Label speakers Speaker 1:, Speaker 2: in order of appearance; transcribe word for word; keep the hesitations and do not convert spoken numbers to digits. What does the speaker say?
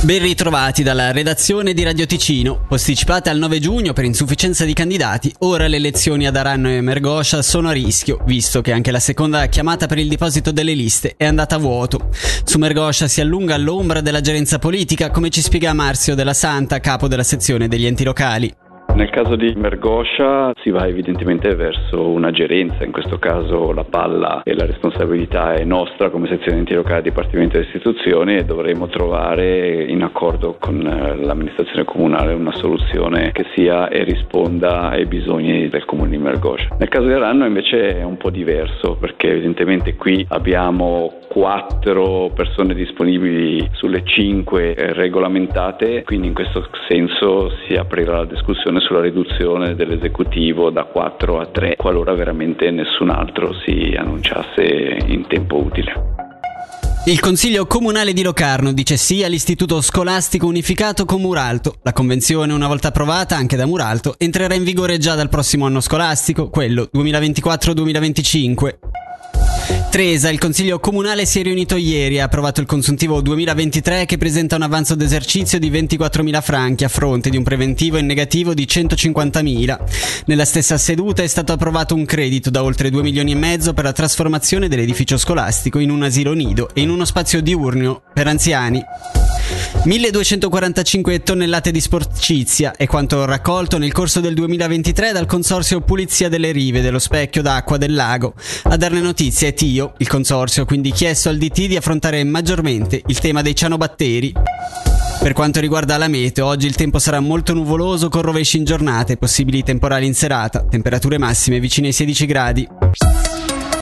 Speaker 1: Ben ritrovati dalla redazione di Radio Ticino. Posticipate al nove giugno per insufficienza di candidati, ora le elezioni ad Aranno e Mergoscia sono a rischio, visto che anche la seconda chiamata per il deposito delle liste è andata a vuoto. Su Mergoscia si allunga l'ombra della gerenza politica, come ci spiega Marzio Della Santa, capo della sezione degli enti locali.
Speaker 2: Nel caso di Mergoscia si va evidentemente verso una gerenza, in questo caso la palla e la responsabilità è nostra come sezione enti locali, Dipartimento delle Istituzioni, e dovremo trovare in accordo con l'amministrazione comunale una soluzione che sia e risponda ai bisogni del comune di Mergoscia. Nel caso di Aranno invece è un po' diverso, perché evidentemente qui abbiamo quattro persone disponibili sulle cinque regolamentate, quindi in questo senso si aprirà la discussione sulla riduzione dell'esecutivo da quattro a tre, qualora veramente nessun altro si annunciasse in tempo utile.
Speaker 1: Il Consiglio Comunale di Locarno dice sì all'Istituto Scolastico Unificato con Muralto. La convenzione, una volta approvata anche da Muralto, entrerà in vigore già dal prossimo anno scolastico, quello duemilaventiquattro duemilaventicinque. Tresa, il Consiglio Comunale si è riunito ieri e ha approvato il consuntivo duemilaventitré che presenta un avanzo d'esercizio di ventiquattromila franchi a fronte di un preventivo in negativo di centocinquantamila. Nella stessa seduta è stato approvato un credito da oltre due milioni e mezzo per la trasformazione dell'edificio scolastico in un asilo nido e in uno spazio diurno per anziani. milleduecentoquarantacinque tonnellate di sporcizia è quanto raccolto nel corso del duemilaventitré dal consorzio Pulizia delle Rive dello specchio d'acqua del lago. A darne notizia è Tio. Il consorzio ha quindi chiesto al D T di affrontare maggiormente il tema dei cianobatteri. Per quanto riguarda la meteo, oggi il tempo sarà molto nuvoloso con rovesci in giornata e possibili temporali in serata, temperature massime vicine ai sedici gradi.